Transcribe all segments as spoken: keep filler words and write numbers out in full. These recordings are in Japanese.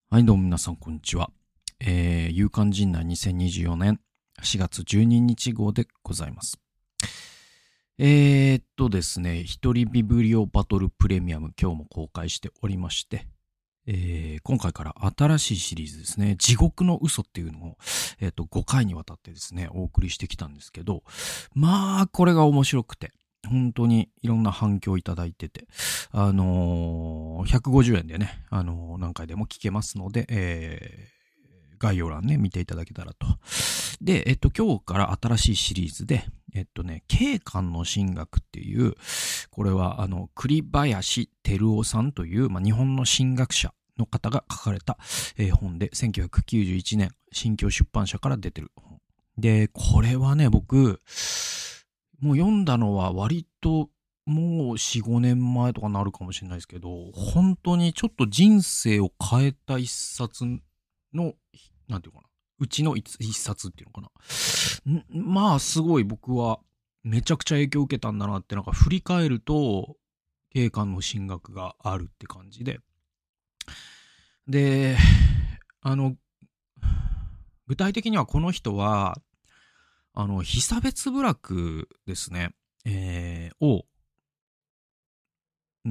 はい、どうも皆さん、こんにちは。えー、夕刊陣内にせんにじゅうよねんしがつじゅうににち号でございます。えーっとですね、一人ビブリオバトルプレミアム、今日も公開しておりまして、えー、今回から新しいシリーズですね、地獄の嘘っていうのを、えーっと、ごかいにわたってですね、お送りしてきたんですけど、まあ、これが面白くて、本当にいろんな反響いただいてて、あのー、ひゃくごじゅうえんでね、あのー、何回でも聞けますので、えー、概要欄ね、見ていただけたらと。で、えっと、今日から新しいシリーズで、えっとね、慶官の神学っていう、これは、あの、栗林照夫さんという、まあ、日本の神学者の方が書かれた、えー、本で、せんきゅうひゃくきゅうじゅういちねん、新京出版社から出てる本。で、これはね、僕、もう読んだのは割ともうよん、ごねんまえとかなるかもしれないですけど、本当にちょっと人生を変えた一冊の、なんていうかな、うちの一冊っていうのかな。んまあすごい僕はめちゃくちゃ影響を受けたんだなってなんか振り返ると、慶官の神学があるって感じで。で、あの、具体的にはこの人は、あの、被差別部落ですね、えー、を、うん、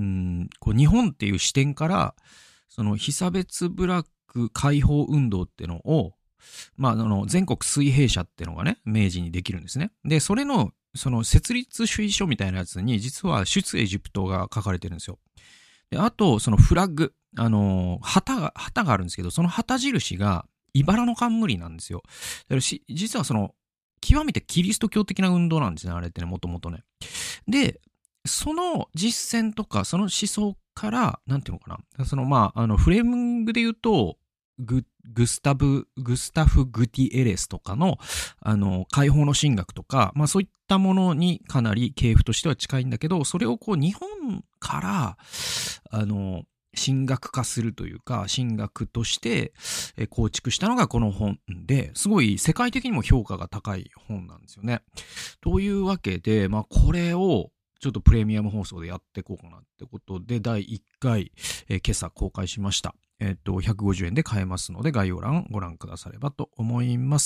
こう日本っていう視点から、その被差別部落解放運動ってのを、まあ、あの、全国水平社ってのがね、明治にできるんですね。で、それの、その設立主義書みたいなやつに、実は出エジプトが書かれてるんですよ。で、あと、そのフラッグ、あの、旗が、旗があるんですけど、その旗印が、茨の冠なんですよ。だからし実はその、極めてキリスト教的な運動なんですね、あれってね、もともとね。で、その実践とか、その思想から、なんていうのかな。その、まあ、あの、フレーミングで言うと、グ、グスタブ、グスタフ・グティエレスとかの、あの、解放の神学とか、まあそういったものにかなり系譜としては近いんだけど、それをこう日本から、あの、神学化するというか、神学として構築したのがこの本で、すごい世界的にも評価が高い本なんですよね。というわけで、まあこれを、ちょっとプレミアム放送でやっていこうかなってことで、だいいっかい、えー、今朝公開しました。えっと、ひゃくごじゅうえんで買えますので、概要欄ご覧くださればと思います。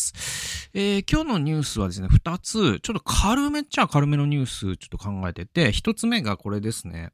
えー、今日のニュースはですね、ふたつ、ちょっと軽めっちゃ軽めのニュースちょっと考えてて、ひとつめがこれですね。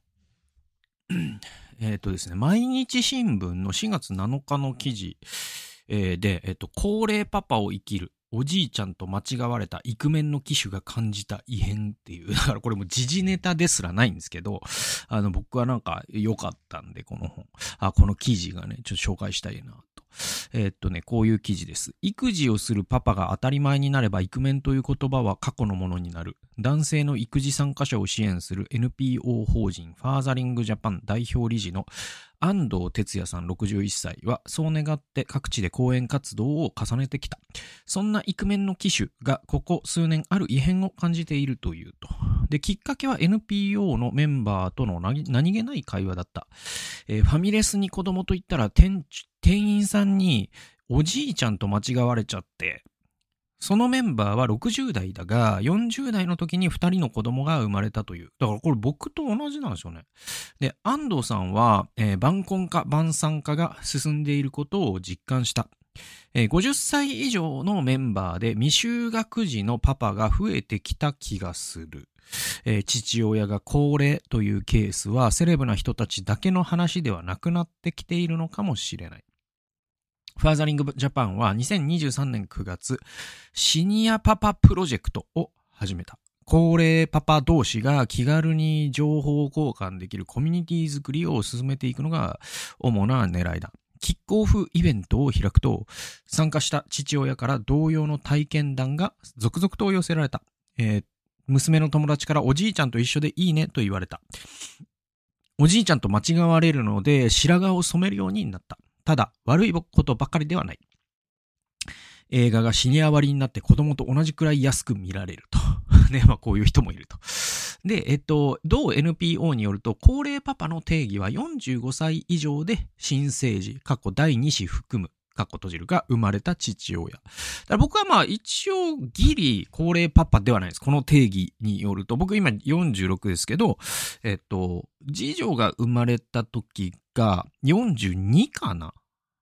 えっとですね、毎日新聞のしがつなのかの記事、えー、で、えっと、高齢パパを生きる。おじいちゃんと間違われたイクメンの騎手が感じた異変っていう、だからこれも時事ネタですらないんですけど、あの僕はなんか良かったんで、この本、あ、この記事がね、ちょっと紹介したいなと。えー、っとね、こういう記事です。育児をするパパが当たり前になればイクメンという言葉は過去のものになる。男性の育児参加者を支援する エヌピーオー 法人ファーザリングジャパン代表理事の安藤哲也さんろくじゅういっさいはそう願って各地で講演活動を重ねてきた。そんなイクメンの騎手がここ数年ある異変を感じているというと。で、きっかけは エヌピーオー のメンバーとの何気ない会話だった。えー、ファミレスに子供と言ったら店、店員さんにおじいちゃんと間違われちゃって、そのメンバーはろくじゅうだいだが、よんじゅうだいの時にふたりの子供が生まれたという。だからこれ僕と同じなんですよね。で、安藤さんは、えー、晩婚化、晩産化が進んでいることを実感した。えー、ごじゅっさい以上のメンバーで未就学児のパパが増えてきた気がする。えー、父親が高齢というケースはセレブな人たちだけの話ではなくなってきているのかもしれない。ファーザリングジャパンはにせんにじゅうさんねんくがつ、シニアパパプロジェクトを始めた。高齢パパ同士が気軽に情報交換できるコミュニティ作りを進めていくのが主な狙いだ。キックオフイベントを開くと、参加した父親から同様の体験談が続々と寄せられた。えー、娘の友達からおじいちゃんと一緒でいいねと言われた。おじいちゃんと間違われるので白髪を染めるようになった。ただ、悪いことばかりではない。映画がシニア割になって子供と同じくらい安く見られると。ね、まあこういう人もいると。で、えっと、同 エヌピーオー によると、高齢パパの定義はよんじゅうごさい以上で新生児、過去だいに子含む、過去閉じるが生まれた父親。だから僕はまあ一応ギリ高齢パパではないです。この定義によると、僕今よんじゅうろくですけど、えっと、次女が生まれた時がよんじゅうにかな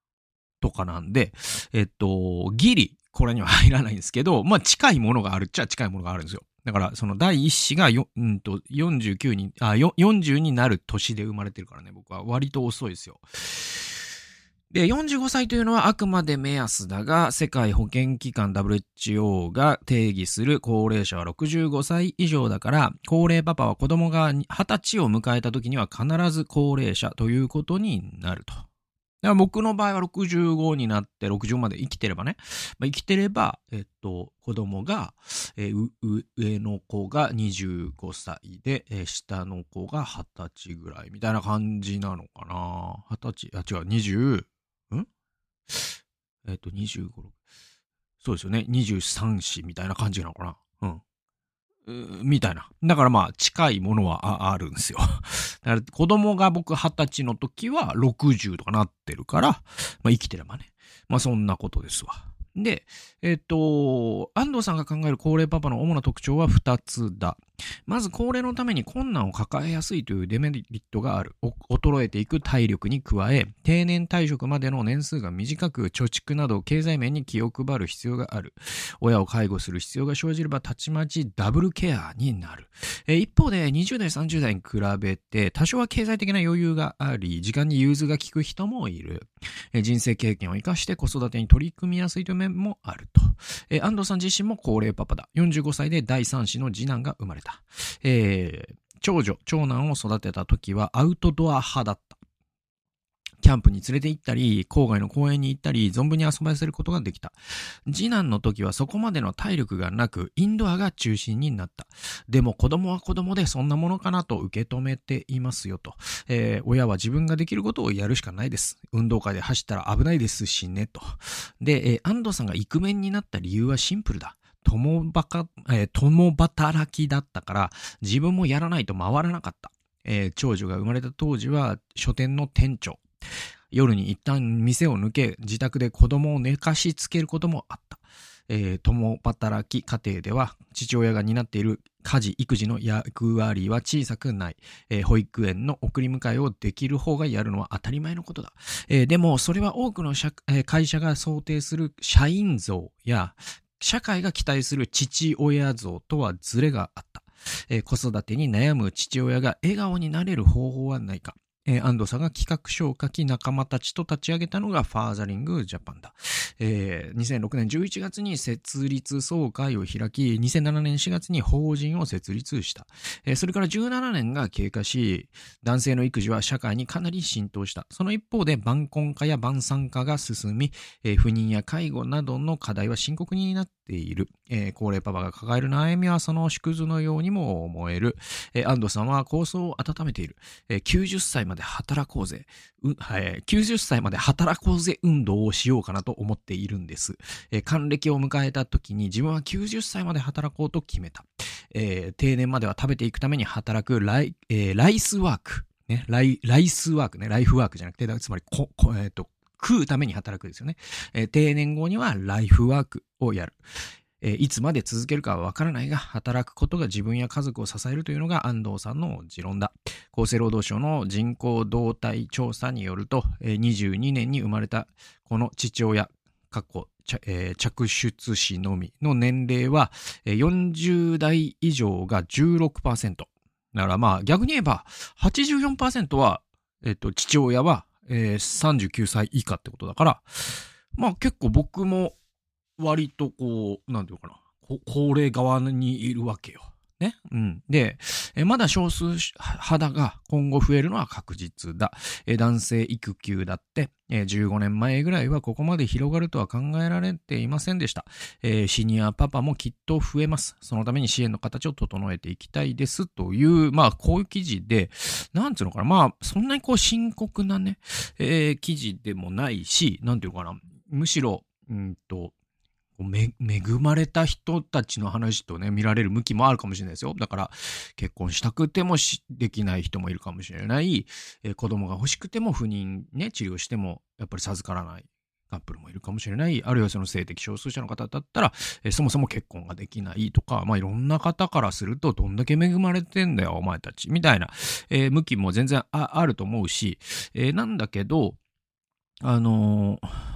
とかなんで、えっと、ギリ、これには入らないんですけど、まあ近いものがあるっちゃ近いものがあるんですよ。だから、その第一子がよ、うんと、よんじゅうきゅうに、あ、よよんじゅうになる年で生まれてるからね、僕は割と遅いですよ。で、よんじゅうごさいというのはあくまで目安だが、世界保健機関 ダブリューエイチオー が定義する高齢者はろくじゅうごさい以上だから、高齢パパは子供がはたちを迎えた時には必ず高齢者ということになると。だから僕の場合はろくじゅうごになってろくじゅうまで生きてればね、まあ、生きてれば、えっと、子供が、えー、上の子がにじゅうごさいで、えー、下の子がはたちぐらいみたいな感じなのかな。はたち、あ、違う、にじゅう、んえっと、にじゅうご、そうですよね。にじゅうさん子みたいな感じなのかな。うん。みたいな。だからまあ、近いものは あ, あるんですよ。だから子供が僕はたちの時はろくじゅうとかなってるから、まあ生きてればね。まあそんなことですわ。で、えっと、安藤さんが考える高齢パパの主な特徴はふたつだ。まず高齢のために困難を抱えやすいというデメリットがある。衰えていく体力に加え、定年退職までの年数が短く、貯蓄など経済面に気を配る必要がある。親を介護する必要が生じればたちまちダブルケアになる。えー、一方でにじゅう代さんじゅう代に比べて多少は経済的な余裕があり、時間に融通が利く人もいる。えー、人生経験を生かして子育てに取り組みやすいという面もあると。えー、安藤さん自身も高齢パパだ。よんじゅうごさいでだいさん子の次男が生まれた。えー、長女、長男を育てた時はアウトドア派だった。キャンプに連れて行ったり、郊外の公園に行ったり、存分に遊ばせることができた。次男の時はそこまでの体力がなく、インドアが中心になった。でも子供は子供でそんなものかなと受け止めていますよと。えー、親は自分ができることをやるしかないです。運動会で走ったら危ないですしね、と。で、えー、安藤さんがイクメンになった理由はシンプルだ。共ばか、えー、共働きだったから、自分もやらないと回らなかった。えー、長女が生まれた当時は書店の店長。夜に一旦店を抜け、自宅で子供を寝かしつけることもあった。えー、共働き家庭では、父親が担っている家事、育児の役割は小さくない。えー、保育園の送り迎えをできる方がやるのは当たり前のことだ。えー、でも、それは多くの社、えー、会社が想定する社員像や、社会が期待する父親像とはズレがあった。えー、子育てに悩む父親が笑顔になれる方法はないか。えー、安藤さんが企画書を書き仲間たちと立ち上げたのがファーザリングジャパンだ。えー、にせんろくねんじゅういちがつに設立総会を開き、にせんななねんしがつに法人を設立した。えー、それからじゅうななねんが経過し、男性の育児は社会にかなり浸透した。その一方で晩婚化や晩産化が進み、えー、不妊や介護などの課題は深刻になっている。えー、高齢パパが抱える悩みはその縮図のようにも思える。えー、安藤さんは構想を温めている。えー、きゅうじゅっさいまで働こうぜ、う、はい、きゅうじゅっさいまで働こうぜ運動をしようかなと思っているんです。えー、還暦を迎えた時に自分はきゅうじゅっさいまで働こうと決めた。えー、定年までは食べていくために働くライ、えー、ライスワーク。ね、ライ、ライスワークね、ライフワークじゃなくて、つまりこ、こ、えっと、食うために働くですよね。えー、定年後にはライフワークをやる。えー、いつまで続けるかはわからないが、働くことが自分や家族を支えるというのが安藤さんの持論だ。厚生労働省の人口動態調査によると、えー、にじゅうにねんに生まれたこの父親、過去、えー、着出子のみの年齢は、えー、よんじゅう代以上が じゅうろくパーセント。だからまあ逆に言えば はちじゅうよんパーセント は、えっと、父親は、えー、さんじゅうきゅうさい以下ってことだから、まあ結構僕も割とこう、なんていうかな、高齢側にいるわけよ。ね。うん。で、えまだ少数派だが、今後増えるのは確実だ。え男性育休だって、えじゅうごねんまえぐらいはここまで広がるとは考えられていませんでした。えー、シニアパパもきっと増えます。そのために支援の形を整えていきたいです。という、まあ、こういう記事で、なんていうのかな、まあ、そんなにこう深刻なね、えー、記事でもないし、なんていうのかな、むしろ、うんと、め、恵まれた人たちの話とね、見られる向きもあるかもしれないですよ。だから、結婚したくてもしできない人もいるかもしれない。えー、子供が欲しくても不妊ね、治療しても、やっぱり授からないカップルもいるかもしれない。あるいはその性的少数者の方だったら、えー、そもそも結婚ができないとか、まあいろんな方からすると、どんだけ恵まれてんだよ、お前たち。みたいな、えー、向きも全然 あ, あると思うし、えー、なんだけど、あのー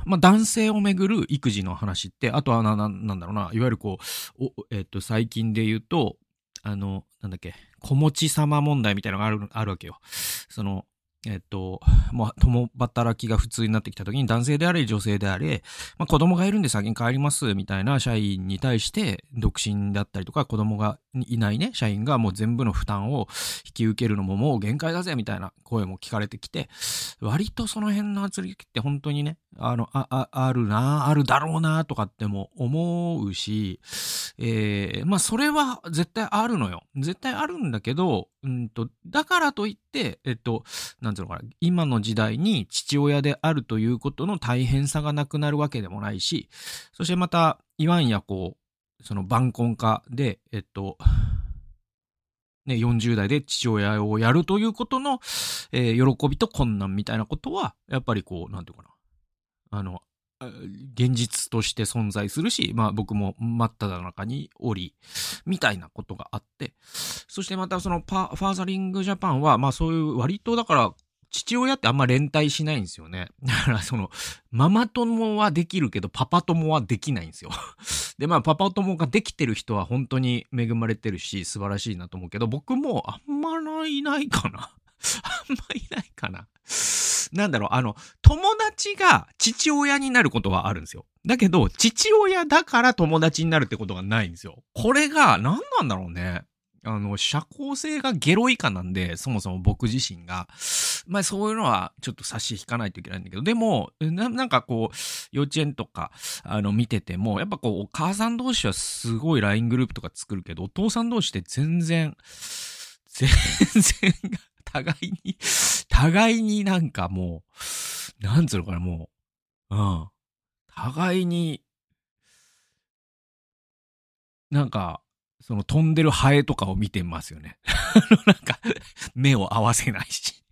まあ、男性をめぐる育児の話って、あとはな、な、なんだろうな、いわゆるこう、お、えっと、最近で言うと、あの、なんだっけ、子持ち様問題みたいなのがある、あるわけよ。その、えっと、もう、共働きが普通になってきた時に男性であれ、女性であれ、まあ、子供がいるんで先に帰ります、みたいな社員に対して、独身だったりとか、子供がいないね、社員がもう全部の負担を引き受けるのももう限界だぜ、みたいな声も聞かれてきて、割とその辺の圧力って本当にね、あの、あ、あ、あるな、あるだろうな、とかっても思うし、えー、まあ、それは絶対あるのよ。絶対あるんだけど、うんと、だからといって、えっと、なんつうのかな、今の時代に父親であるということの大変さがなくなるわけでもないし、そしてまた、いわんやこう、その晩婚化で、えっと、ね、よんじゅう代で父親をやるということの、えー喜びと困難みたいなことは、やっぱりこう、なんていうかな、あの、あ現実として存在するし、まあ僕も真っ只中におり、みたいなことがあって、そしてまたそのパ、ファーザリングジャパンは、まあそういう割とだから、父親ってあんま連帯しないんですよね。だからその、ママ友はできるけど、パパ友はできないんですよ。で、まあ、パパ友ができてる人は本当に恵まれてるし、素晴らしいなと思うけど、僕もあんまないないかな。あんまいないかな。なんだろう、あの、友達が父親になることはあるんですよ。だけど、父親だから友達になるってことがないんですよ。これが何なんだろうね。あの、社交性がゲロ以下なんで、そもそも僕自身が。まあそういうのはちょっと差し引かないといけないんだけど、でも、ななんかこう、幼稚園とか、あの、見てても、やっぱこう、お母さん同士はすごい ライン グループとか作るけど、お父さん同士って全然、全然、互いに、互いになんかもう、なんつうのかな、もう、うん。互いに、なんか、その飛んでるハエとかを見てますよね。なんか、目を合わせないし。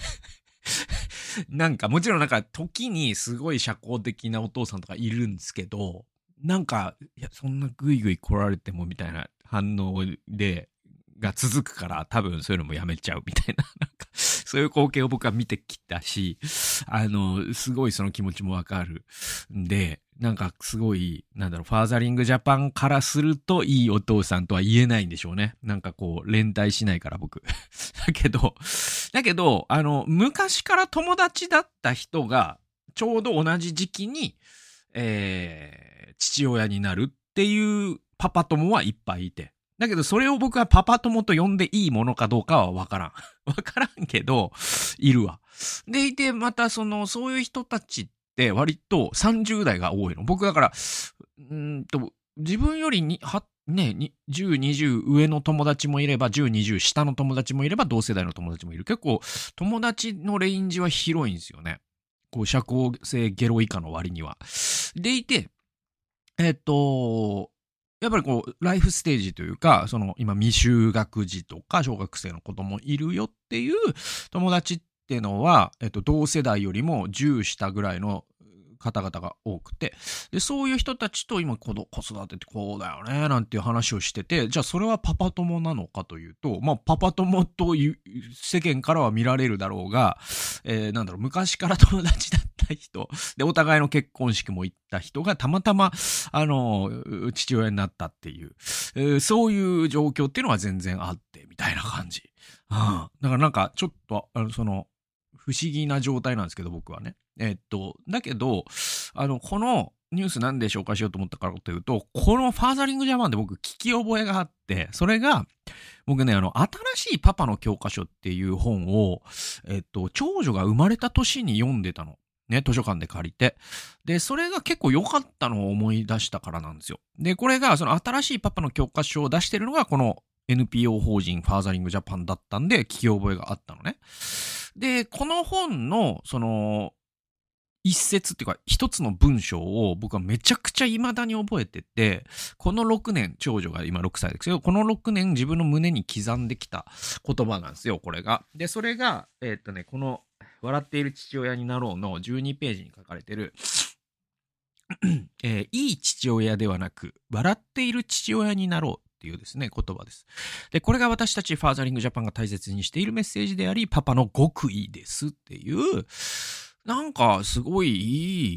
なんか、もちろんなんか、時にすごい社交的なお父さんとかいるんですけど、なんか、いや、そんなグイグイ来られてもみたいな反応で、が続くから多分そういうのもやめちゃうみたいな、なんか、そういう光景を僕は見てきたし、あの、すごいその気持ちもわかるんで、なんかすごい、なんだろう、ファーザリングジャパンからするといいお父さんとは言えないんでしょうね。なんかこう、連帯しないから僕。だけど、だけど、あの、昔から友達だった人が、ちょうど同じ時期に、えー、父親になるっていうパパ友はいっぱいいて。だけど、それを僕はパパ友と呼んでいいものかどうかはわからん。わからんけど、いるわ。でいて、またその、そういう人たちって割とさんじゅう代が多いの。僕だから、うーんと、自分よりに、は、ね、にじゅう、にじゅう上の友達もいれば、じゅう、にじゅう下の友達もいれば、同世代の友達もいる。結構、友達のレンジは広いんですよね。こう、社交性ゲロ以下の割には。でいて、えっと、やっぱりこう、ライフステージというか、その、今、未就学児とか、小学生の子供いるよっていう友達っていうのは、えっと、同世代よりもじゅう下ぐらいの方々が多くて、で、そういう人たちと今、子育てってこうだよね、なんていう話をしてて、じゃあそれはパパ友なのかというと、まあ、パパ友という世間からは見られるだろうが、えー、なんだろう、昔から友達だった人、で、お互いの結婚式も行った人がたまたま、あの、父親になったっていう、えー、そういう状況っていうのは全然あって、みたいな感じ。うん。だからなんか、ちょっと、あの、その、不思議な状態なんですけど、僕はね。えっと、だけど、あの、このニュースなんで紹介しようと思ったからというと、このファーザリングジャパンで僕聞き覚えがあって、それが、僕ね、あの、新しいパパの教科書っていう本を、えっと、長女が生まれた年に読んでたの。ね、図書館で借りて。で、それが結構良かったのを思い出したからなんですよ。で、これが、その新しいパパの教科書を出してるのが、この エヌピーオー 法人ファーザリングジャパンだったんで、聞き覚えがあったのね。で、この本の、その、一節っていうか、一つの文章を僕はめちゃくちゃ未だに覚えてて、このろくねん、長女が今ろくさいですけど、このろくねん自分の胸に刻んできた言葉なんですよ、これが。で、それが、えーっとね、この、笑っている父親になろうのじゅうにページに書かれてる、えーいい父親ではなく、笑っている父親になろうっていうですね、言葉です。で、これが私たちファーザリングジャパンが大切にしているメッセージであり、パパの極意ですっていう、なんかすごいいい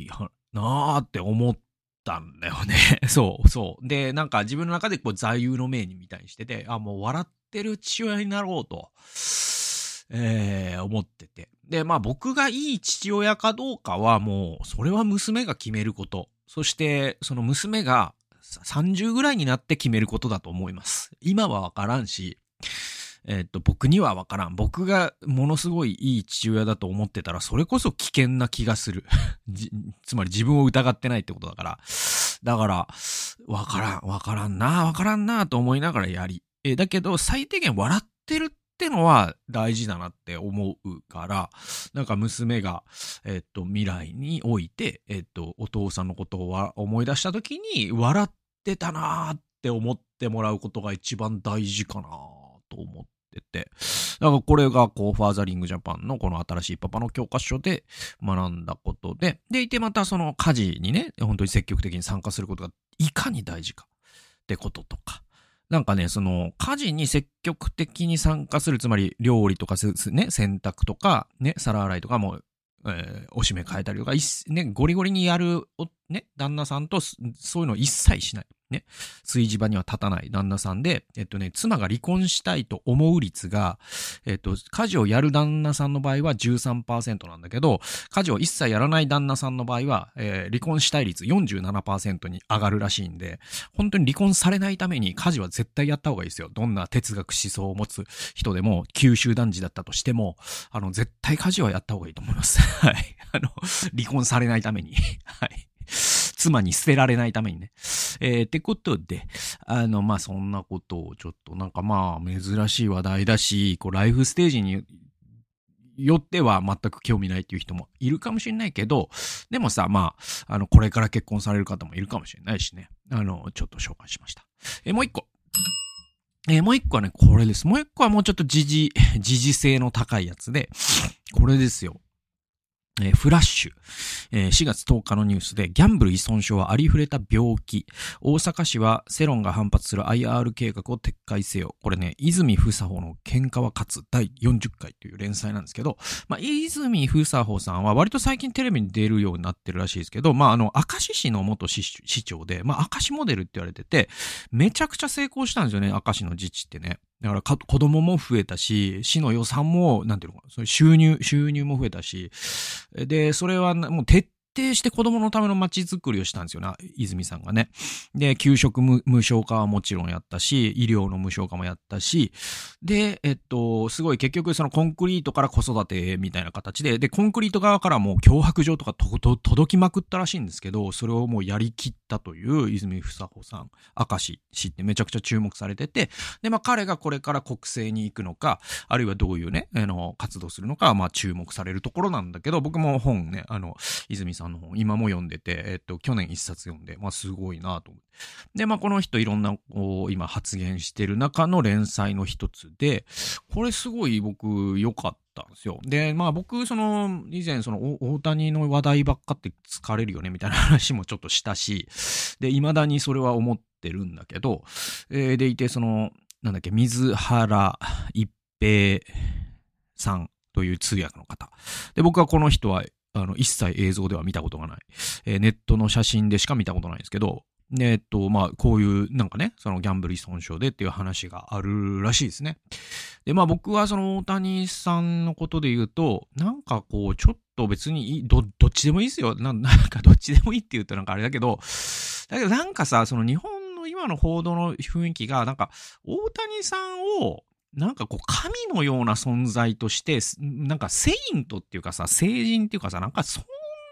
なーって思ったんだよね。そうそう。で、なんか自分の中でこう座右の銘にみたいにしてて、あ、もう笑ってる父親になろうと、えー、思ってて。で、まあ僕がいい父親かどうかはもう、それは娘が決めること。そして、その娘がさんじゅうぐらいになって決めることだと思います。今はわからんし、えっと、僕にはわからん。僕がものすごいいい父親だと思ってたら、それこそ危険な気がする。つまり自分を疑ってないってことだから。だから、わからん、わからんな、わからんなと思いながらやり。え、だけど、最低限笑ってるってのは大事だなって思うから、なんか娘が、えっと、未来において、えっと、お父さんのことを思い出した時に、笑ってたなって思ってもらうことが一番大事かなと思ってて。だからこれがこう、ファーザリングジャパンのこの新しいパパの教科書で学んだことで、でいてまたその家事にね、本当に積極的に参加することがいかに大事かってこととか。なんかね、その家事に積極的に参加する、つまり料理とかね、洗濯とか、ね、皿洗いとかも、えー、おしめ変えたりとか、ね、ゴリゴリにやる、ね、旦那さんとそういうのを一切しない。ね。炊事場には立たない旦那さんで、えっとね、妻が離婚したいと思う率が、えっと、家事をやる旦那さんの場合は じゅうさんパーセント なんだけど、家事を一切やらない旦那さんの場合は、えー、離婚したい率 よんじゅうななパーセント に上がるらしいんで、本当に離婚されないために家事は絶対やった方がいいですよ。どんな哲学思想を持つ人でも、九州男児だったとしても、あの、絶対家事はやった方がいいと思います。はい。あの、離婚されないために。はい。妻に捨てられないためにね。えー、ってことで、あの、まあ、そんなことをちょっとなんかまあ、珍しい話題だし、こう、ライフステージによっては全く興味ないっていう人もいるかもしれないけど、でもさ、まあ、あの、これから結婚される方もいるかもしれないしね。あの、ちょっと紹介しました。えー、もう一個。えー、もう一個はね、これです。もう一個はもうちょっと時事、時事性の高いやつで、これですよ。えー、フラッシュ、えー、しがつとおかのニュースでギャンブル依存症はありふれた病気。大阪市は世論が反発する アイアール 計画を撤回せよ。これね、泉房穂の喧嘩は勝つだいよんじゅっかいという連載なんですけど、まあ、泉房穂さんは割と最近テレビに出るようになってるらしいですけど、まあ、あの、明石市の元市長で、まあ、明石モデルって言われてて、めちゃくちゃ成功したんですよね、明石の自治ってね。だからか子供も増えたし、市の予算も、なんていうのかな、それ収入、収入も増えたし、で、それはもう徹底して子供のための街づくりをしたんですよね、泉さんがね。で、給食無償化はもちろんやったし、医療の無償化もやったし、で、えっと、すごい結局そのコンクリートから子育てみたいな形で、で、コンクリート側からも脅迫状とかとと届きまくったらしいんですけど、それをもうやりきったという泉房穂さん、明石市ってめちゃくちゃ注目されてて、で、まあ彼がこれから国政に行くのか、あるいはどういうね、あの、活動するのかは、まあ注目されるところなんだけど、僕も本ね、あの、泉さんの本、今も読んでて、えっと、去年一冊読んで、まあすごいなと思って。で、まあこの人いろんな、こう、今発言してる中の連載の一つで、これすごい僕良かったんですよ。で、まあ僕、その、以前その、大谷の話題ばっかって疲れるよね、みたいな話もちょっとしたし、で、未だにそれは思ってるんだけど、えー、でいて、その、なんだっけ、水原一平さんという通訳の方。で、僕はこの人は、あの、一切映像では見たことがない。えー、ネットの写真でしか見たことないんですけど、ね、えっと、まあ、こういう、なんかね、そのギャンブル依存症でっていう話があるらしいですね。で、まあ僕はその大谷さんのことで言うと、なんかこう、ちょっと別にいい、ど、どっちでもいいですよ。な、なんかどっちでもいいって言うとなんかあれだけど、だけどなんかさ、その日本の今の報道の雰囲気が、なんか、大谷さんを、なんかこう、神のような存在として、なんかセイントっていうかさ、聖人っていうかさ、なんかそんな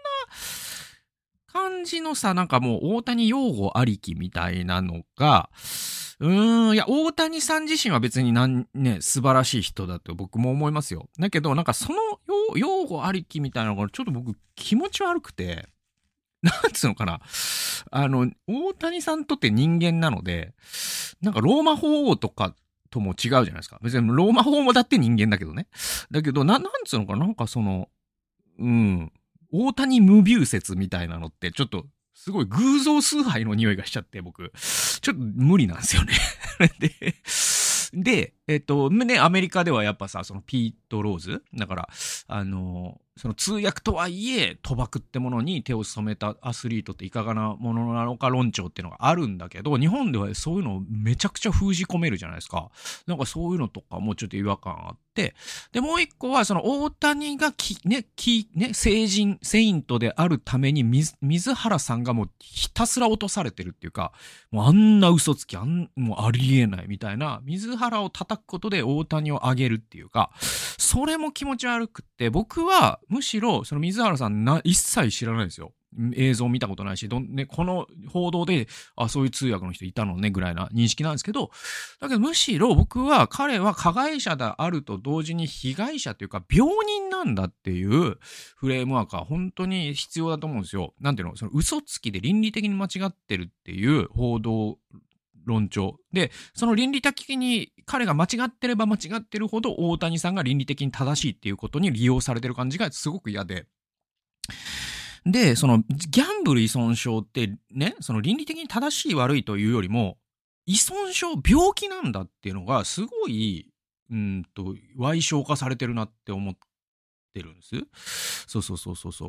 感じのさ、なんかもう大谷擁護ありきみたいなのが、うーん、いや、大谷さん自身は別になんね、素晴らしい人だと僕も思いますよ。だけど、なんかその擁護ありきみたいなのがちょっと僕気持ち悪くて、なんつうのかな。あの、大谷さんとって人間なので、なんかローマ法王とかとも違うじゃないですか。別にローマ法王もだって人間だけどね。だけど、な、なんつうのかな。なんかその、うん、大谷無病説みたいなのってちょっと、すごい偶像崇拝の匂いがしちゃって、僕。ちょっと無理なんですよね。で、で、 えっと、ね、アメリカではやっぱさ、そのピート・ローズだから、あの、その通訳とはいえ、賭博ってものに手を染めたアスリートっていかがなものなのか論調っていうのがあるんだけど、日本ではそういうのをめちゃくちゃ封じ込めるじゃないですか。なんかそういうのとかもちょっと違和感あって、で、もう一個は、その大谷がき、ね、き、ね、聖人、セイントであるために水、水原さんがもうひたすら落とされてるっていうか、もうあんな嘘つき、あん、もうありえないみたいな、水原を叩くことで大谷を上げるっていうか、それも気持ち悪くって、僕はむしろその水原さんな一切知らないですよ。映像見たことないし、どんね、この報道で、あ、そういう通訳の人いたのね、ぐらいな認識なんですけど、だけどむしろ僕は彼は加害者であると同時に被害者というか病人なんだっていうフレームワークは本当に必要だと思うんですよ。なんていうの、その嘘つきで倫理的に間違ってるっていう報道論調で、その倫理的に彼が間違ってれば間違ってるほど大谷さんが倫理的に正しいっていうことに利用されてる感じがすごく嫌で、で、そのギャンブル依存症ってね、その倫理的に正しい悪いというよりも依存症病気なんだっていうのがすごいうんと歪償化されてるなって思ってるんです。そうそうそうそうそう。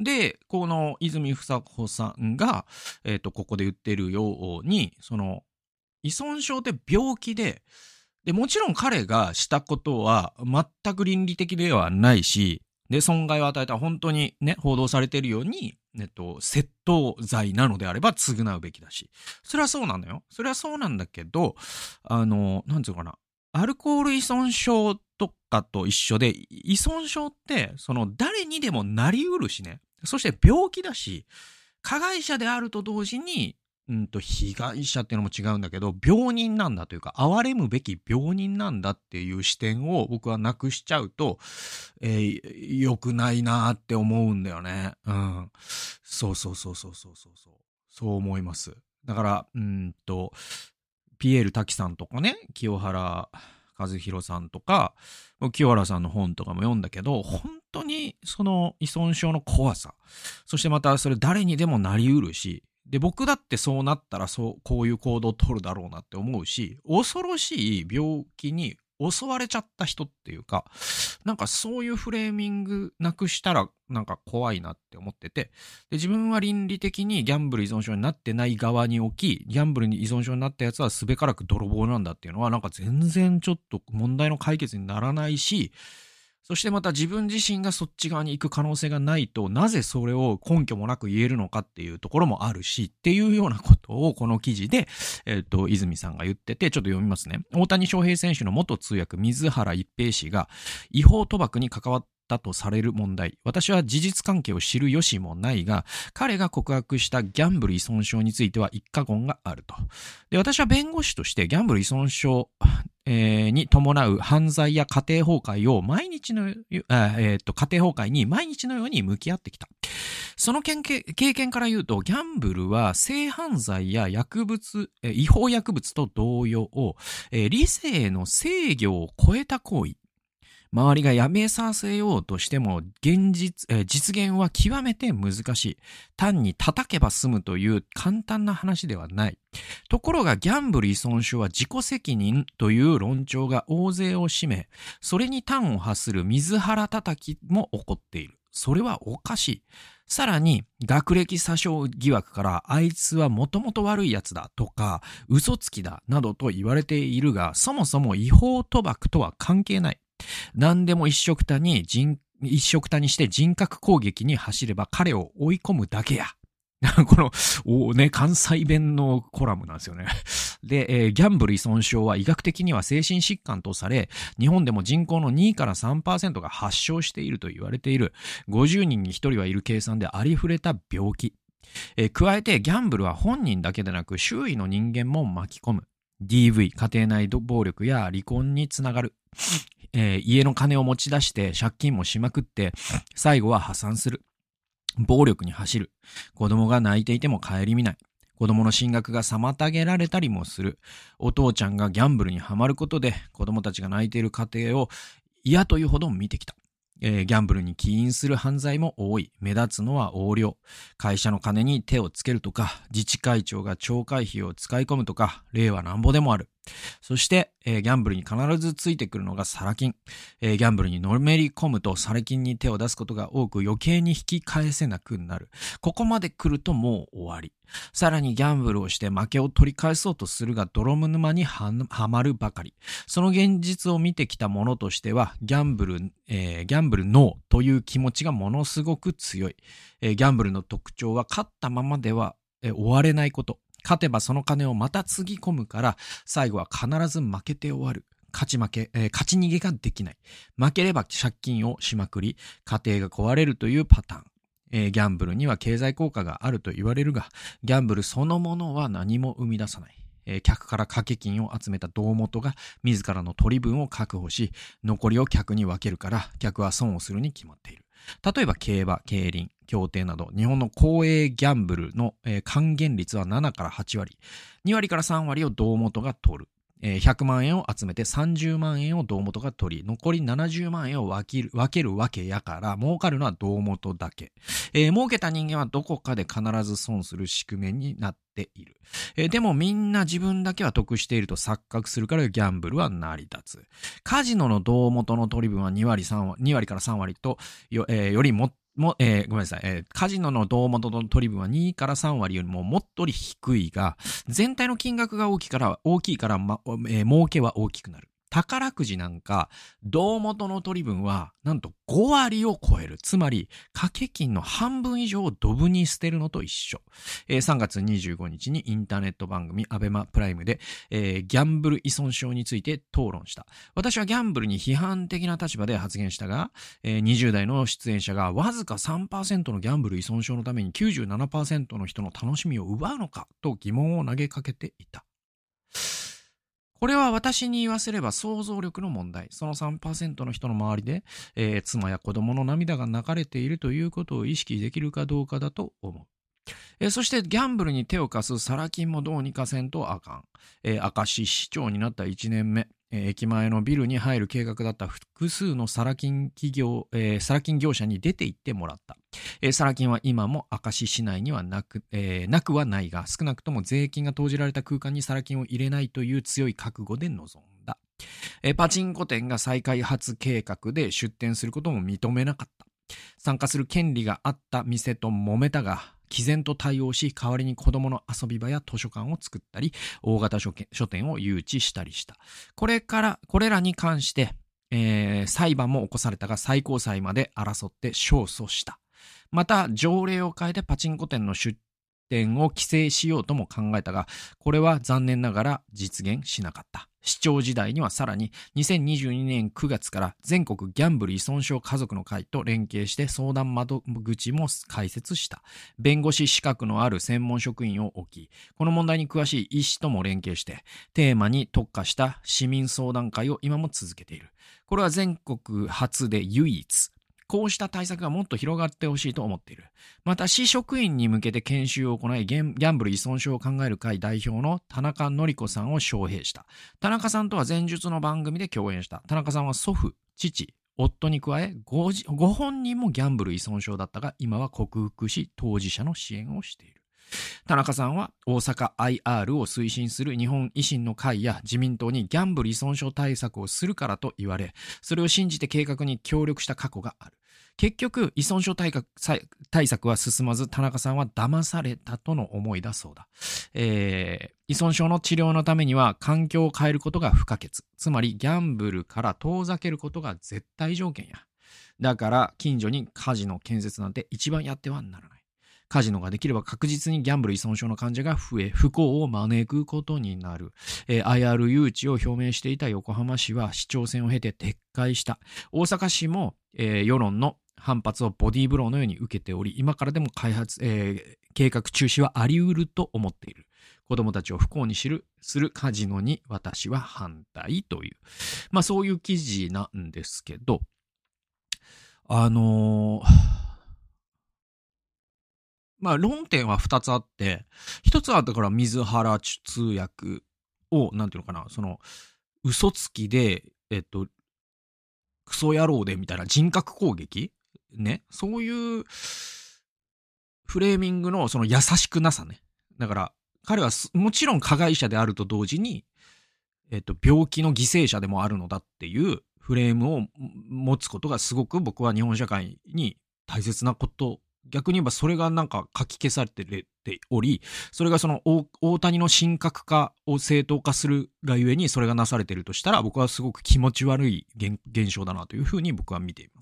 で、この泉房子さんがえっとここで言ってるように、その依存症って病気で、で、もちろん彼がしたことは全く倫理的ではないし、で、損害を与えた本当にね、報道されているように、えっと、窃盗罪なのであれば償うべきだし。それはそうなんだよ。それはそうなんだけど、あの、なんていうのかな。アルコール依存症とかと一緒で、依存症って、その誰にでもなりうるしね。そして病気だし、加害者であると同時に、うんと、被害者っていうのも違うんだけど、病人なんだというか、憐れむべき病人なんだっていう視点を僕はなくしちゃうと、えー、良くないなーって思うんだよね。うん。そうそうそうそうそうそうそう。そう思います。だから、うんと、ピエール滝さんとかね、清原和弘さんとか、清原さんの本とかも読んだけど、本当にその依存症の怖さ、そしてまたそれ誰にでもなりうるし、で、僕だってそうなったらそう、こういう行動を取るだろうなって思うし、恐ろしい病気に襲われちゃった人っていうか、なんかそういうフレーミングなくしたらなんか怖いなって思ってて、で、自分は倫理的にギャンブル依存症になってない側に置き、ギャンブルに依存症になったやつはすべからく泥棒なんだっていうのはなんか全然ちょっと問題の解決にならないし、そしてまた自分自身がそっち側に行く可能性がないと、なぜそれを根拠もなく言えるのかっていうところもあるし、っていうようなことをこの記事で、えっと、泉さんが言ってて、ちょっと読みますね。大谷翔平選手の元通訳、水原一平氏が違法賭博に関わったとされる問題。私は事実関係を知る由もないが、彼が告白したギャンブル依存症については一過言があると。で、私は弁護士としてギャンブル依存症、えー、に伴う犯罪や家庭崩壊を毎日の、あえー、と家庭崩壊に毎日のように向き合ってきた。その経験から言うと、ギャンブルは性犯罪や薬物、えー、違法薬物と同様、えー、理性の制御を超えた行為。周りがやめさせようとしても現実、えー、実現は極めて難しい。単に叩けば済むという簡単な話ではない。ところがギャンブル依存症は自己責任という論調が大勢を占め、それに端を発する水原叩きも起こっている。それはおかしい。さらに学歴詐称疑惑からあいつはもともと悪いやつだとか嘘つきだなどと言われているが、そもそも違法賭博とは関係ない。何でも一緒くたに人、一緒くたにして人格攻撃に走れば彼を追い込むだけや。この、おね、関西弁のコラムなんですよね。で、えー、ギャンブル依存症は医学的には精神疾患とされ、日本でも人口のにからさんパーセントが発症していると言われている。ごじゅうにんにひとりはいる計算でありふれた病気。えー、加えてギャンブルは本人だけでなく周囲の人間も巻き込む。ディーブイ、家庭内暴力や離婚につながる。えー、家の金を持ち出して借金もしまくって最後は破産する。暴力に走る。子供が泣いていても顧みない。子供の進学が妨げられたりもする。お父ちゃんがギャンブルにはまることで子供たちが泣いている家庭を嫌というほど見てきた。えー、ギャンブルに起因する犯罪も多い。目立つのは横領。会社の金に手をつけるとか、自治会長が町会費を使い込むとか、例はなんぼでもある。 そして、えーギャンブルに必ずついてくるのがサラ金。えーギャンブルにのめり込むとサラ金に手を出すことが多く余計に引き返せなくなる。ここまで来るともう終わり。さらにギャンブルをして負けを取り返そうとするが泥沼にははまるばかり。その現実を見てきた者としては、ギャンブル、えーギャンブルノーという気持ちがものすごく強い。えーギャンブルの特徴は勝ったままでは、えー終われないこと。勝てばその金をまたつぎ込むから、最後は必ず負けて終わる。勝ち負け、えー勝ち逃げができない。負ければ借金をしまくり、家庭が壊れるというパターン。えーギャンブルには経済効果があると言われるが、ギャンブルそのものは何も生み出さない。えー客から掛け金を集めた胴元が自らの取り分を確保し、残りを客に分けるから、客は損をするに決まっている。例えば競馬、競輪、競艇など、日本の公営ギャンブルの、えー還元率はななからはち割。に割からさん割を胴元が取る。えーひゃくまん円を集めてさんじゅうまん円を胴元が取り、残りななじゅうまん円を分ける、分けるわけやから、儲かるのは胴元だけ。えー儲けた人間はどこかで必ず損する仕組みになっている。えーでもみんな自分だけは得していると錯覚するからギャンブルは成り立つ。カジノの胴元の取り分はに割、さん割、に割からさん割とよ、えーよりもも、えーごめんなさい、えーカジノの胴元の取り分はにからさん割よりももっと低いが、全体の金額が大きいから、大きいから、ま、えー儲けは大きくなる。宝くじなんか、胴元の取り分は、なんとご割を超える。つまり、掛け金の半分以上をドブに捨てるのと一緒。えーさんがつにじゅうごにちにインターネット番組アベマプライムで、えーギャンブル依存症について討論した。私はギャンブルに批判的な立場で発言したが、えーにじゅう代の出演者がわずか さんパーセント のギャンブル依存症のために きゅうじゅうななパーセント の人の楽しみを奪うのかと疑問を投げかけていた。これは私に言わせれば想像力の問題。その さんパーセント の人の周りで、えー妻や子供の涙が流れているということを意識できるかどうかだと思う。えーそしてギャンブルに手を貸すサラ金もどうにかせんとあかん。えー明石市長になったいちねんめ、えー駅前のビルに入る計画だった複数のサラ金企業、えーサラ金業者に出て行ってもらった。えーサラ金は今も明石市内にはなく、えーなくはないが、少なくとも税金が投じられた空間にサラ金を入れないという強い覚悟で臨んだ。えーパチンコ店が再開発計画で出店することも認めなかった。参加する権利があった店と揉めたが、毅然と対応し、代わりに子供の遊び場や図書館を作ったり、大型書店書店を誘致したりした。これから、これらに関して、えー裁判も起こされたが、最高裁まで争って勝訴した。また、条例を変えてパチンコ店の出店を規制しようとも考えたが、これは残念ながら実現しなかった。市長時代にはさらににせんにじゅうにねんくがつから全国ギャンブル依存症家族の会と連携して相談窓口も開設した。弁護士資格のある専門職員を置き、この問題に詳しい医師とも連携して、テーマに特化した市民相談会を今も続けている。これは全国初で唯一。こうした対策がもっと広がってほしいと思っている。また、市職員に向けて研修を行い、ギャンブル依存症を考える会代表の田中典子さんを招聘した。田中さんとは前述の番組で共演した。田中さんは祖父、父、夫に加えご、ご本人もギャンブル依存症だったが、今は克服し、当事者の支援をしている。田中さんは大阪 アイアール を推進する日本維新の会や自民党にギャンブル依存症対策をするからと言われ、それを信じて計画に協力した過去がある。結局、依存症対策は進まず、田中さんは騙されたとの思いだそうだ。えー、依存症の治療のためには環境を変えることが不可欠。つまり、ギャンブルから遠ざけることが絶対条件や。だから、近所にカジノ建設なんて一番やってはならない。カジノができれば確実にギャンブル依存症の患者が増え、不幸を招くことになる。えー、アイアール 誘致を表明していた横浜市は市長選を経て撤回した。大阪市も、えー、世論の反発をボディーブローのように受けており、今からでも開発、えー、計画中止はあり得ると思っている。子供たちを不幸にする、するカジノに私は反対という。まあそういう記事なんですけど、あのー、まあ論点は二つあって、一つはだから水原通訳を、なんていうのかな、その、嘘つきで、えっと、クソ野郎でみたいな人格攻撃ね。そういうフレーミングのその優しくなさね。だから彼はもちろん加害者であると同時にえっと、病気の犠牲者でもあるのだっていうフレームを持つことがすごく僕は日本社会に大切なこと、逆に言えばそれがなんか書き消されており、それがその大谷の神格化を正当化するがゆえにそれがなされているとしたら、僕はすごく気持ち悪い現象だなというふうに僕は見ています。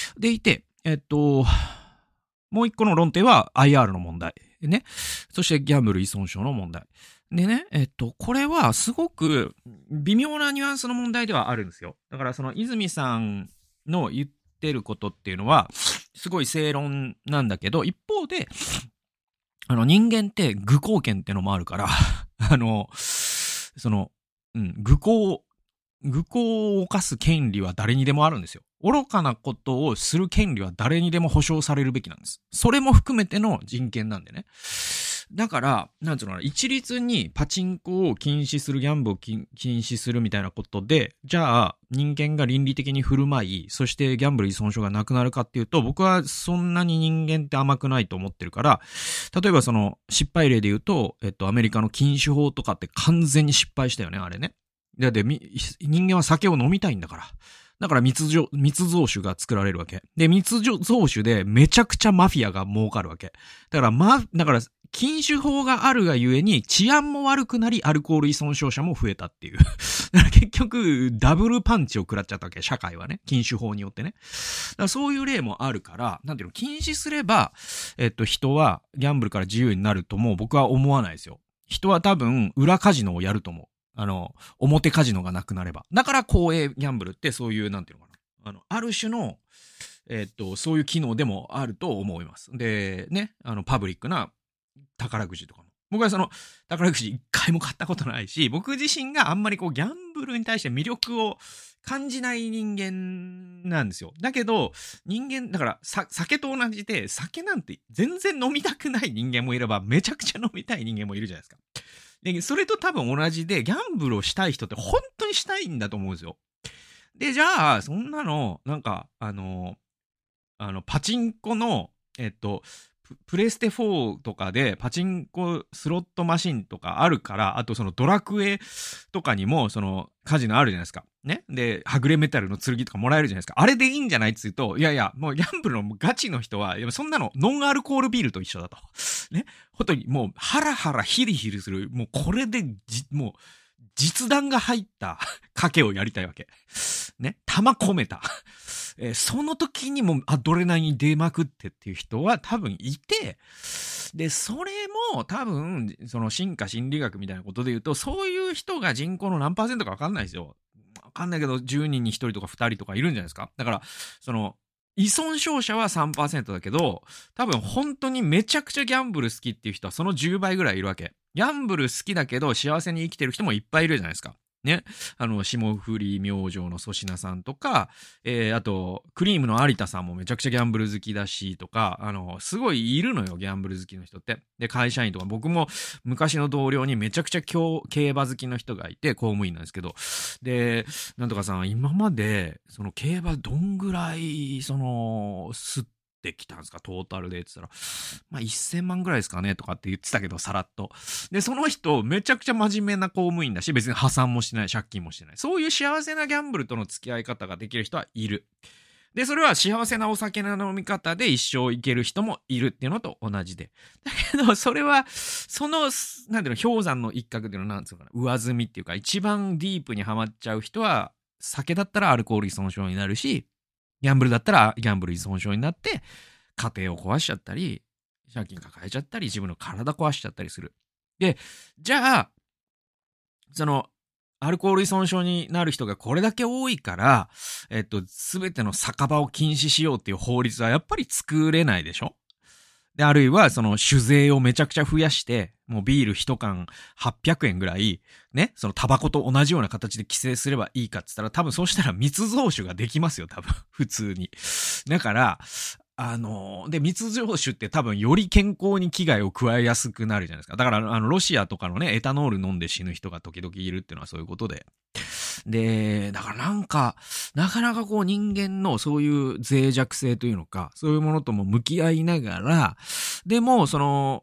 でいて、えっと、もう一個の論点は アイアール の問題。ね。そしてギャンブル依存症の問題。でね、えっと、これはすごく微妙なニュアンスの問題ではあるんですよ。だからその泉さんの言ってることっていうのは、すごい正論なんだけど、一方で、あの人間って愚行権ってのもあるから、あの、その、うん、愚行、愚行を犯す権利は誰にでもあるんですよ。愚かなことをする権利は誰にでも保障されるべきなんです。それも含めての人権なんでね。だから、なんつうのかな、一律にパチンコを禁止する、ギャンブルを禁止するみたいなことで、じゃあ人間が倫理的に振る舞い、そしてギャンブル依存症がなくなるかっていうと、僕はそんなに人間って甘くないと思ってるから、例えばその失敗例で言うと、えっと、アメリカの禁酒法とかって完全に失敗したよね、あれね。だって人間は酒を飲みたいんだから。だから密造、密造酒が作られるわけ。で、密造酒でめちゃくちゃマフィアが儲かるわけ。だからま、だから、禁酒法があるがゆえに治安も悪くなり、アルコール依存症者も増えたっていう。だから結局、ダブルパンチを食らっちゃったわけ、社会はね。禁酒法によってね。だからそういう例もあるから、なんていうの、禁止すれば、えっと、人はギャンブルから自由になるとも僕は思わないですよ。人は多分、裏カジノをやると思う。あの、表カジノがなくなれば。だから公営ギャンブルってそういう、なんていうのかな。あの、ある種の、えっと、そういう機能でもあると思います。で、ね、あの、パブリックな宝くじとかも。僕はその、宝くじ一回も買ったことないし、僕自身があんまりこう、ギャンブルに対して魅力を感じない人間なんですよ。だけど、人間、だから、さ、酒と同じで、酒なんて全然飲みたくない人間もいれば、めちゃくちゃ飲みたい人間もいるじゃないですか。で、それと多分同じで、ギャンブルをしたい人って本当にしたいんだと思うんですよ。で、じゃあ、そんなの、なんか、あの、あの、パチンコの、えっと、プレステフォーとかでパチンコスロットマシンとかあるから、あとそのドラクエとかにもそのカジノあるじゃないですか。ね。で、はぐれメタルの剣とかもらえるじゃないですか。あれでいいんじゃないって言うと、いやいや、もうギャンブルのガチの人は、そんなのノンアルコールビールと一緒だと。ね。本当にもうハラハラヒリヒリする、もうこれでじ、もう実弾が入った賭けをやりたいわけ。ね。弾込めた。えー、その時にもアドレナリンに出まくってっていう人は多分いて、で、それも多分、その進化心理学みたいなことで言うと、そういう人が人口の何パーセントかわかんないですよ。わかんないけど、じゅうにんにひとりとかふたりとかいるんじゃないですか。だから、その、依存症者は さんパーセント だけど、多分本当にめちゃくちゃギャンブル好きっていう人はそのじゅうばいぐらいいるわけ。ギャンブル好きだけど幸せに生きてる人もいっぱいいるじゃないですか。ね。あの、霜降り明星の粗品さんとか、えー、あと、クリームの有田さんもめちゃくちゃギャンブル好きだし、とか、あの、すごいいるのよ、ギャンブル好きの人って。で、会社員とか、僕も昔の同僚にめちゃくちゃ競馬好きの人がいて、公務員なんですけど、で、なんとかさん、今まで、その競馬どんぐらい、その、吸ってきたんですかトータルでって言ったら、まあせんまんぐらいですかねとかって言ってたけど、さらっと。で、その人、めちゃくちゃ真面目な公務員だし、別に破産もしてない、借金もしてない。そういう幸せなギャンブルとの付き合い方ができる人はいる。で、それは幸せなお酒の飲み方で一生いける人もいるっていうのと同じで。だけど、それは、その、なんていうの、氷山の一角っていうのは、なんつうのかな、上積みっていうか、一番ディープにはまっちゃう人は、酒だったらアルコール依存症になるし、ギャンブルだったらギャンブル依存症になって、家庭を壊しちゃったり、借金抱えちゃったり、自分の体壊しちゃったりする。で、じゃあ、その、アルコール依存症になる人がこれだけ多いから、えっと、すべての酒場を禁止しようっていう法律はやっぱり作れないでしょ？で、あるいは、その、酒税をめちゃくちゃ増やして、もうビール一缶はっぴゃくえんぐらい、ね、そのタバコと同じような形で規制すればいいかって言ったら、多分そうしたら密造酒ができますよ、多分。普通に。だから、あのー、で、密造酒って多分より健康に危害を加えやすくなるじゃないですか。だから、あの、ロシアとかのね、エタノール飲んで死ぬ人が時々いるっていうのはそういうことで。で、だからなんか、なかなかこう人間のそういう脆弱性というのか、そういうものとも向き合いながら、でも、その、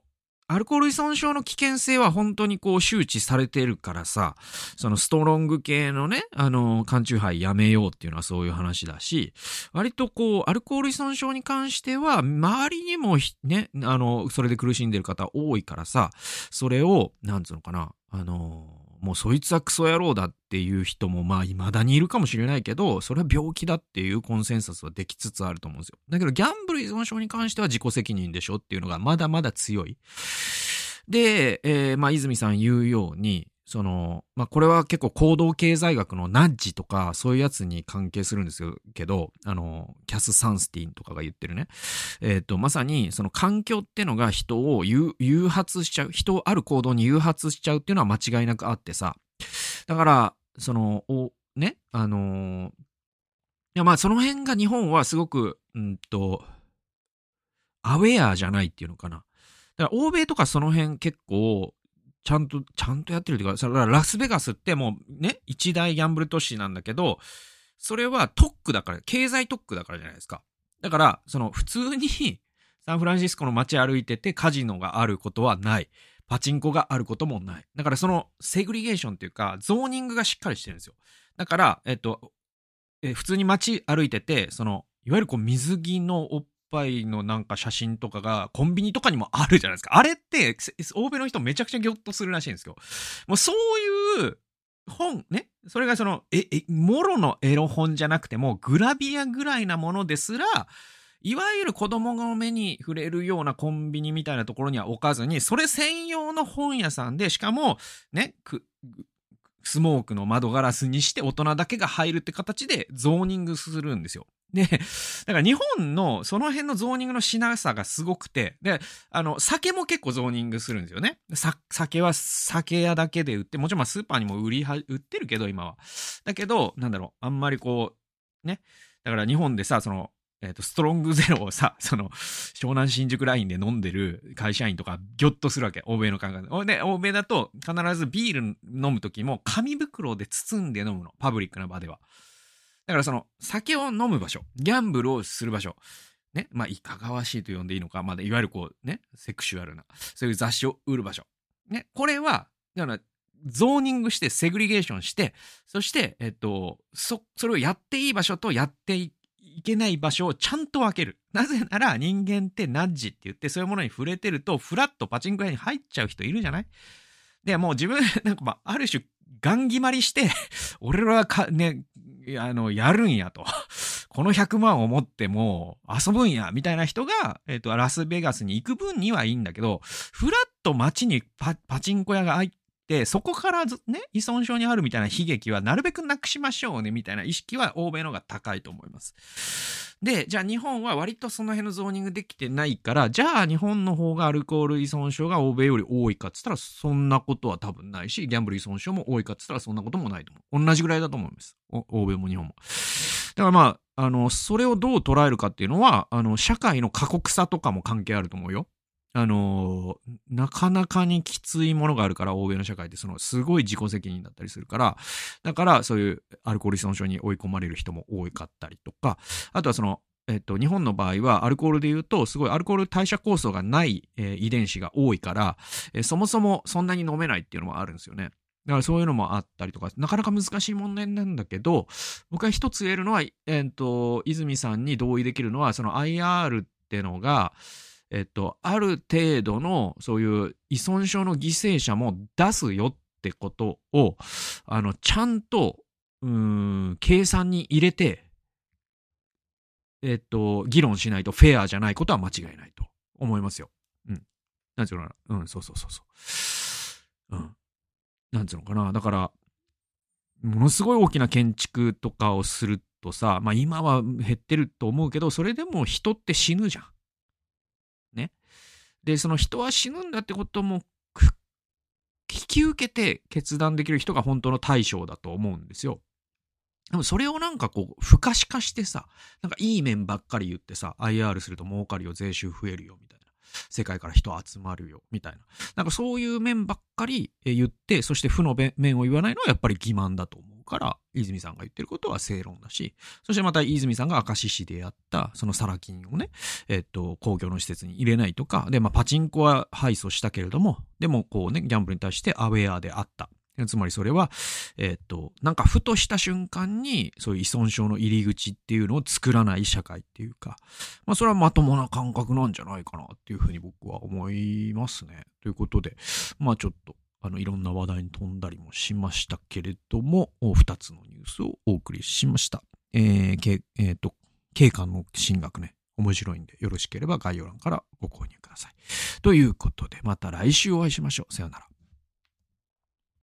アルコール依存症の危険性は本当にこう周知されてるからさ、そのストロング系のね、あの、缶チューハイやめようっていうのはそういう話だし、割とこう、アルコール依存症に関しては、周りにもね、あの、それで苦しんでる方多いからさ、それを、なんつうのかな、あの、もうそいつはクソ野郎だっていう人もまあ未だにいるかもしれないけど、それは病気だっていうコンセンサスはできつつあると思うんですよ。だけどギャンブル依存症に関しては自己責任でしょっていうのがまだまだ強い。で、えー、まあ泉さん言うように、その、まあこれは結構行動経済学のナッジとかそういうやつに関係するんですけど、あの、キャス・サンスティーンとかが言ってるね。えっと、まさにその環境ってのが人を誘誘発しちゃう、人をある行動に誘発しちゃうっていうのは間違いなくあってさ。だから、その、お、ね、あのー、いやまあその辺が日本はすごく、うんと、アウェアじゃないっていうのかな。だから欧米とかその辺結構、ちゃんと、ちゃんとやってるっていうか、だからラスベガスってもうね、一大ギャンブル都市なんだけど、それは特区だから、経済特区だからじゃないですか。だから、その普通にサンフランシスコの街歩いててカジノがあることはない。パチンコがあることもない。だからそのセグリゲーションっていうか、ゾーニングがしっかりしてるんですよ。だから、えっと、え普通に街歩いてて、その、いわゆるこう水着のおっぱいのなんか写真とかがコンビニとかにもあるじゃないですか。あれって、欧米の人めちゃくちゃギョッとするらしいんですよ。もうそういう本ね、それがその、え、え、もろのエロ本じゃなくても、グラビアぐらいなものですら、いわゆる子供の目に触れるようなコンビニみたいなところには置かずに、それ専用の本屋さんで、しかも、ね、く、スモークの窓ガラスにして大人だけが入るって形でゾーニングするんですよ。で、だから日本のその辺のゾーニングのしなさがすごくて、で、あの、酒も結構ゾーニングするんですよね。さ酒は酒屋だけで売って、もちろんスーパーにも売りは、売ってるけど、今は。だけど、なんだろう、あんまりこう、ね。だから日本でさ、その、えっと、ストロングゼロをさ、その、湘南新宿ラインで飲んでる会社員とか、ギョッとするわけ。欧米の感覚で。欧米だと、必ずビール飲むときも、紙袋で包んで飲むの。パブリックな場では。だからその、酒を飲む場所、ギャンブルをする場所、ね、まあ、いかがわしいと呼んでいいのか、まあ、いわゆるこう、ね、セクシュアルな、そういう雑誌を売る場所。ね、これは、だから、ゾーニングして、セグリゲーションして、そして、えっと、そ、それをやっていい場所とやっていけない場所をちゃんと分ける。なぜなら、人間ってナッジって言って、そういうものに触れてると、フラッとパチンコ屋に入っちゃう人いるじゃない？で、もう自分、なんかまあ、ある種、ガン決まりして、俺らはか、ね、あの、やるんやと。このひゃくまんを持っても遊ぶんや、みたいな人が、えっと、ラスベガスに行く分にはいいんだけど、フラッと街に パ, パチンコ屋が開いて、そこからね、依存症にあるみたいな悲劇はなるべくなくしましょうね、みたいな意識は欧米の方が高いと思います。で、じゃあ日本は割とその辺のゾーニングできてないから、じゃあ日本の方がアルコール依存症が欧米より多いかっつったらそんなことは多分ないし、ギャンブル依存症も多いかっつったらそんなこともないと思う。同じぐらいだと思います。欧米も日本も。だからまあ、あの、それをどう捉えるかっていうのは、あの、社会の過酷さとかも関係あると思うよ。あのー、なかなかにきついものがあるから、欧米の社会ってそのすごい自己責任だったりするから、だからそういうアルコール依存症に追い込まれる人も多かったりとか、あとはその、えっと、日本の場合はアルコールで言うと、すごいアルコール代謝酵素がない、えー、遺伝子が多いから、えー、そもそもそんなに飲めないっていうのもあるんですよね。だからそういうのもあったりとか、なかなか難しい問題なんだけど、僕は一つ言えるのは、えっと、泉さんに同意できるのは、その アイアール ってのが、えっと、ある程度のそういう依存症の犠牲者も出すよってことを、あの、ちゃんと、うーん、計算に入れて、えっと、議論しないとフェアじゃないことは間違いないと思いますよ。うん。なんていうのかな。うん、そうそうそうそう。うん。なんていうのかな。だから、ものすごい大きな建築とかをするとさ、まあ今は減ってると思うけど、それでも人って死ぬじゃん。ね。で、その人は死ぬんだってことも、引き受けて決断できる人が本当の大将だと思うんですよ。でもそれをなんかこう、不可視化してさ、なんかいい面ばっかり言ってさ、アイアール すると儲かるよ、税収増えるよ、みたいな。世界から人集まるよ、みたいな。なんかそういう面ばっかり言って、そして負の面を言わないのはやっぱり欺瞞だと思うから、 飯泉さんが言ってることは正論だし、そしてまた飯泉さんが明石市でやった、そのサラ金をね、えっと、公共の施設に入れないとか、で、まあ、パチンコは敗訴したけれども、でも、こうね、ギャンブルに対してアウェアであった。つまりそれは、えっと、なんかふとした瞬間に、そういう依存症の入り口っていうのを作らない社会っていうか、まあそれはまともな感覚なんじゃないかなっていうふうに僕は思いますね。ということで、まあちょっと、あの、いろんな話題に飛んだりもしましたけれども、二つのニュースをお送りしました。えー、け、えっと、警官の進学ね、面白いんで、よろしければ概要欄からご購入ください。ということで、また来週お会いしましょう。さよなら。